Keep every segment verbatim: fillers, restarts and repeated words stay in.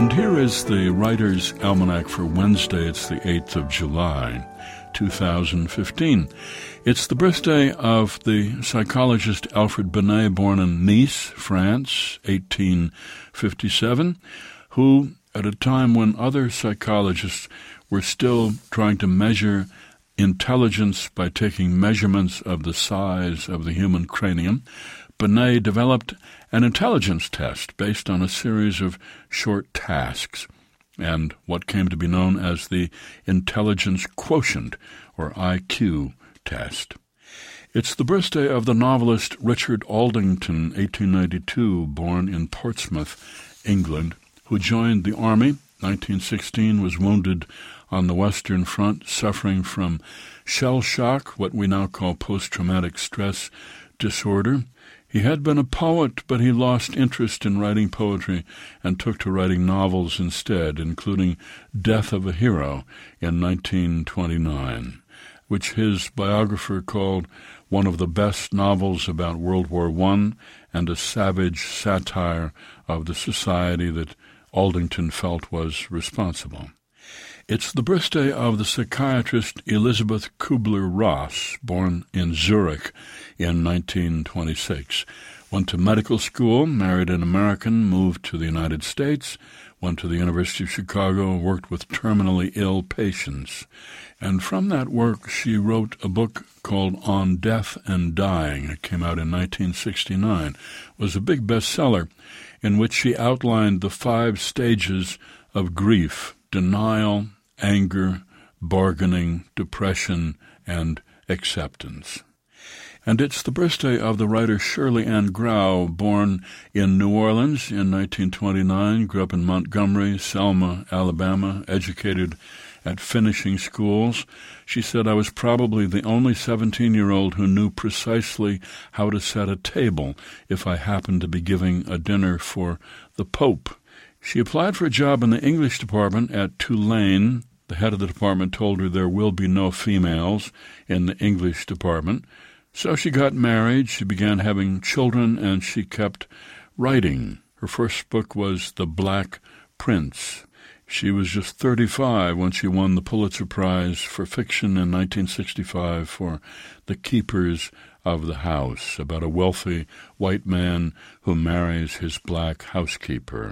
And here is the Writer's Almanac for Wednesday. It's the eighth of July, two thousand fifteen. It's the birthday of the psychologist Alfred Binet, born in Nice, France, eighteen fifty-seven, who, at a time when other psychologists were still trying to measure intelligence by taking measurements of the size of the human cranium, Binet developed an intelligence test based on a series of short tasks and what came to be known as the intelligence quotient, or I Q test. It's the birthday of the novelist Richard Aldington, eighteen ninety-two, born in Portsmouth, England, who joined the Army. nineteen sixteen, was wounded on the Western Front, suffering from shell shock, what we now call post-traumatic stress disorder. He had been a poet, but he lost interest in writing poetry and took to writing novels instead, including Death of a Hero in nineteen twenty-nine, which his biographer called one of the best novels about World War One and a savage satire of the society that Aldington felt was responsible. It's the birthday of the psychiatrist Elizabeth Kubler-Ross, born in Zurich in nineteen twenty-six. Went to medical school, married an American, moved to the United States, went to the University of Chicago, worked with terminally ill patients. And from that work, she wrote a book called On Death and Dying. It came out in nineteen sixty-nine. It was a big bestseller in which she outlined the five stages of grief: denial, anger, bargaining, depression, and acceptance. And it's the birthday of the writer Shirley Ann Grau, born in New Orleans in nineteen twenty-nine, grew up in Montgomery, Selma, Alabama, educated at finishing schools. She said, "I was probably the only seventeen-year-old who knew precisely how to set a table if I happened to be giving a dinner for the Pope." She applied for a job in the English department at Tulane. The head of the department told her there will be no females in the English department. So she got married, she began having children, and she kept writing. Her first book was The Black Prince. She was just thirty-five when she won the Pulitzer Prize for fiction in nineteen sixty-five for The Keepers of the House, about a wealthy white man who marries his black housekeeper.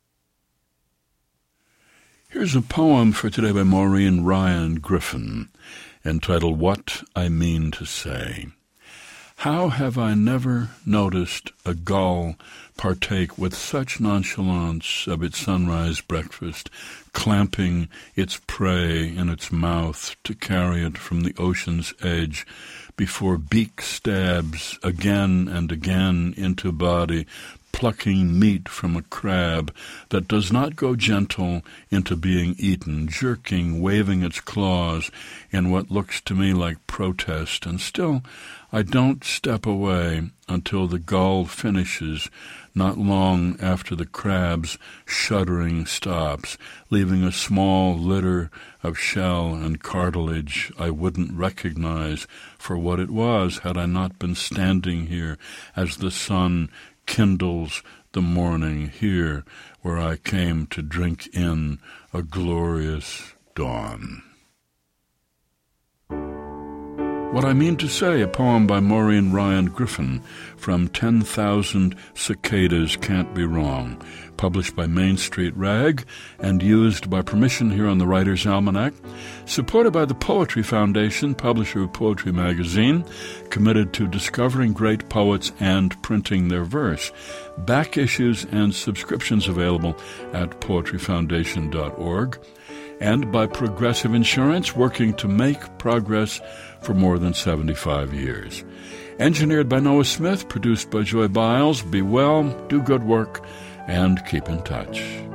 Here's a poem for today by Maureen Ryan Griffin, entitled What I Mean to Say. How have I never noticed a gull partake with such nonchalance of its sunrise breakfast, clamping its prey in its mouth to carry it from the ocean's edge, before beak stabs again and again into body, plucking meat from a crab that does not go gentle into being eaten, jerking, waving its claws in what looks to me like protest, and still I don't step away until the gull finishes, not long after the crab's shuddering stops, leaving a small litter of shell and cartilage I wouldn't recognize for what it was had I not been standing here as the sun kindles the morning, here where I came to drink in a glorious dawn. What I Mean to Say, a poem by Maureen Ryan Griffin from ten thousand Cicadas Can't Be Wrong, published by Main Street Rag and used by permission here on the Writer's Almanac, supported by the Poetry Foundation, publisher of Poetry Magazine, committed to discovering great poets and printing their verse. Back issues and subscriptions available at poetry foundation dot org. And by Progressive Insurance, working to make progress for more than seventy-five years. Engineered by Noah Smith, produced by Joy Biles. Be well, do good work, and keep in touch.